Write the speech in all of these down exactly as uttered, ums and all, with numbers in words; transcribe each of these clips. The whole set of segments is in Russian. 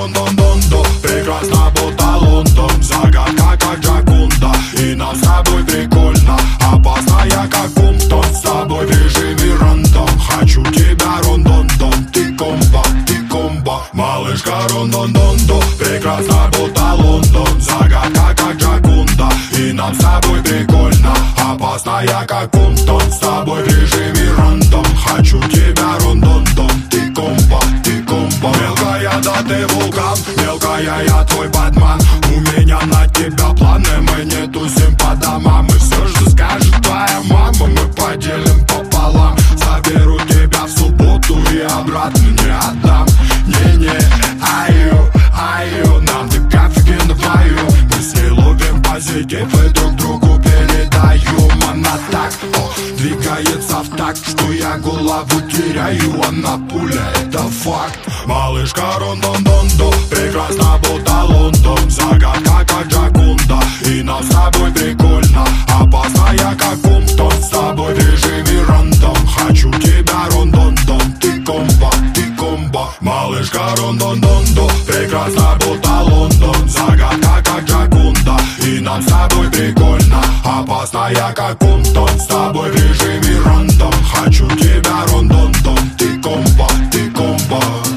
рон-дон-дон-до, прекрасно будто Лондон. Загадка как Джакунда, и нам с тобой прикольно. Опасная как Кумтон, с тобой в режиме рандом. Хочу тебя рон-дон-дон, ты комбо, ты комбо. Малышка рон-дон-дон-до, прекрасно будто Лондон. Загадка как Джакунда, и нам с тобой прикольно. Опасная как Кумтон, с тобой в режиме рандом. Хочу тебя рон-дон-дон, ты комбо, ты комбо. Мелкая, да ты вулкан, мелкая, я твой Бэтмен. У меня на тебя планы, мы не тусим по домам. И все, что скажет твоя мама, мы поделим пополам. Заберу тебя в субботу и обратно не отдам. Не-не, аю, аю, нам так офигенно вдвоем. Мы с ней ловим позитив и друг другу передаем. Она так, о, двигается в такт, что я голову теряю. Она пуля, это факт. Малышка рон-дон-дон-до, прекрасно будто Лондон. Загадка как Джакунда, и нам с тобой прикольно. Опасная как Кумтон, с тобой в режиме рандом. Хочу тебя рон-дон-дон, ты комбо, ты комбо. Малышка рон-дон-дон-до, прекрасно будто Лондон. Загадка как Джакунда, и нам с тобой прикольно. Опасная как Кумтон, с тобой в режиме рандом. Хочу тебя рон-дон-дон, ты комбо, ты комбо.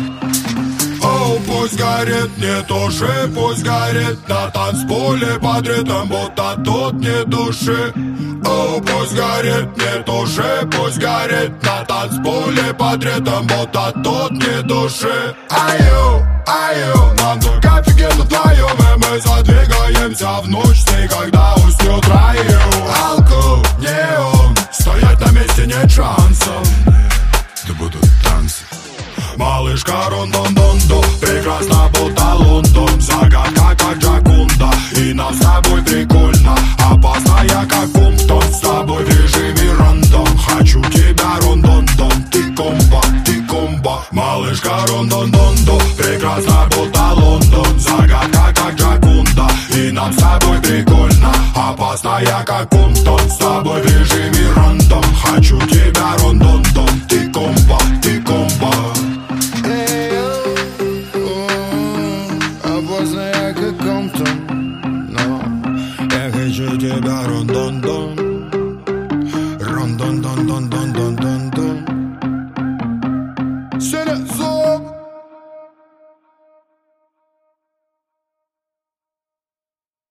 Оу, пусть горит, не туши, пусть горит на танцполе под ритм, будто тут не души. Оу, пусть горит, не туши, пусть горит на танцполе под ритм, будто тут не души. Аю, аю, нам только офигенно вдвоем, и мы задвигаемся в ночь с ней, когда уснет раю. Алку, неон, стоять на месте нет шансов. Да будут танцы. Малышка рон-дон-дон-до, прекрасно будто Лондон. Загадка как Джакунда, и нам с тобой прикольно. Опасная как Кумтон, с тобой в режиме рандом. Хочу тебя рон-дон-дон, ты комбо, ты комбо. Малышка рон-дон-дон-до, прекрасно будто Лондон. Загадка как Джакунда, и нам с тобой прикольно. Опасная как Кумтон, с тобой в режиме